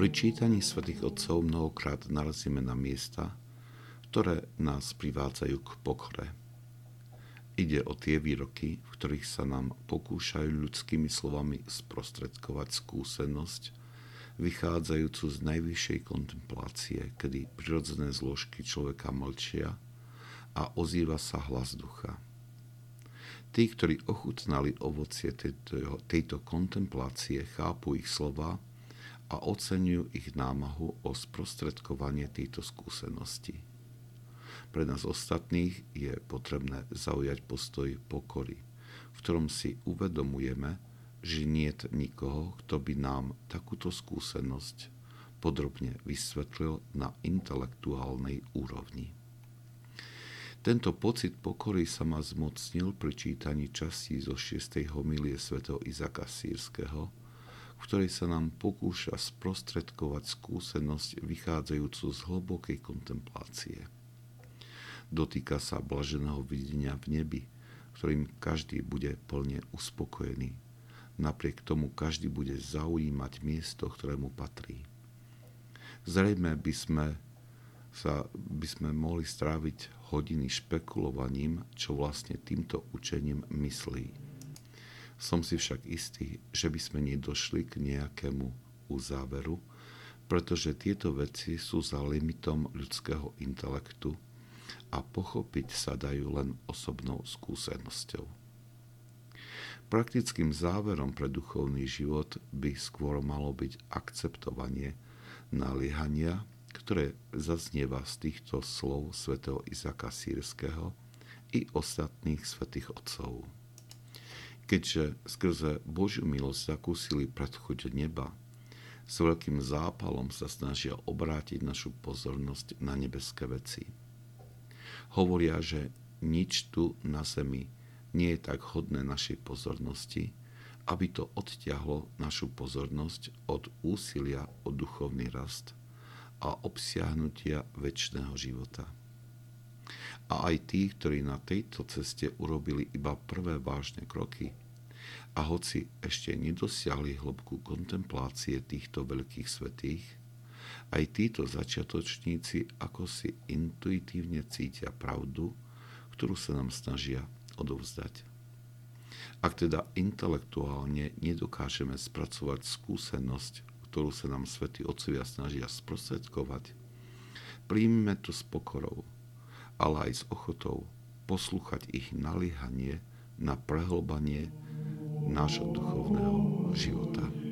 Pri čítaní svätých otcov mnohokrát narazíme na miesta, ktoré nás privádzajú k pokore. Ide o tie výroky, v ktorých sa nám pokúšajú ľudskými slovami sprostredkovať skúsenosť, vychádzajúcu z najvyššej kontemplácie, kedy prirodzené zložky človeka mlčia a ozýva sa hlas ducha. Tí, ktorí ochutnali ovocie tejto kontemplácie, chápu ich slova a oceňujú ich námahu o sprostredkovanie tejto skúsenosti. Pre nás ostatných je potrebné zaujať postoj pokory, v ktorom si uvedomujeme, že niet nikoho, kto by nám takúto skúsenosť podrobne vysvetlil na intelektuálnej úrovni. Tento pocit pokory sa ma zmocnil pri čítaní častí zo 6. homilie svätého Izáka Sýrskeho, v ktorej sa nám pokúša sprostredkovať skúsenosť vychádzajúcu z hlbokej kontemplácie. Dotýka sa blaženého videnia v nebi, ktorým každý bude plne uspokojený. Napriek tomu každý bude zaujímať miesto, ktorému patrí. Zrejme by sme mohli stráviť hodiny špekulovaním, čo vlastne týmto učením myslí. Som si však istý, že by sme nedošli k nejakému uzáveru, pretože tieto veci sú za limitom ľudského intelektu a pochopiť sa dajú len osobnou skúsenosťou. Praktickým záverom pre duchovný život by skôr malo byť akceptovanie naliehania, ktoré zaznieva z týchto slov svätého Izáka Sýrskeho i ostatných svätých otcov. Keďže skrze Božiu milosť zakúsili predchuť neba, s veľkým zápalom sa snažia obrátiť našu pozornosť na nebeské veci. Hovoria, že nič tu na zemi nie je tak hodné našej pozornosti, aby to odtiahlo našu pozornosť od úsilia o duchovný rast a obsiahnutia večného života. A aj tí, ktorí na tejto ceste urobili iba prvé vážne kroky a hoci ešte nedosiahli hĺbku kontemplácie týchto veľkých svätých, aj títo začiatočníci ako si intuitívne cítia pravdu, ktorú sa nám snažia odovzdať. Ak teda intelektuálne nedokážeme spracovať skúsenosť, ktorú sa nám svätí otcovia snažia sprostredkovať, príjmime to s pokorou, ale aj s ochotou poslúchať ich naliehanie na prehlbanie nášho duchovného života.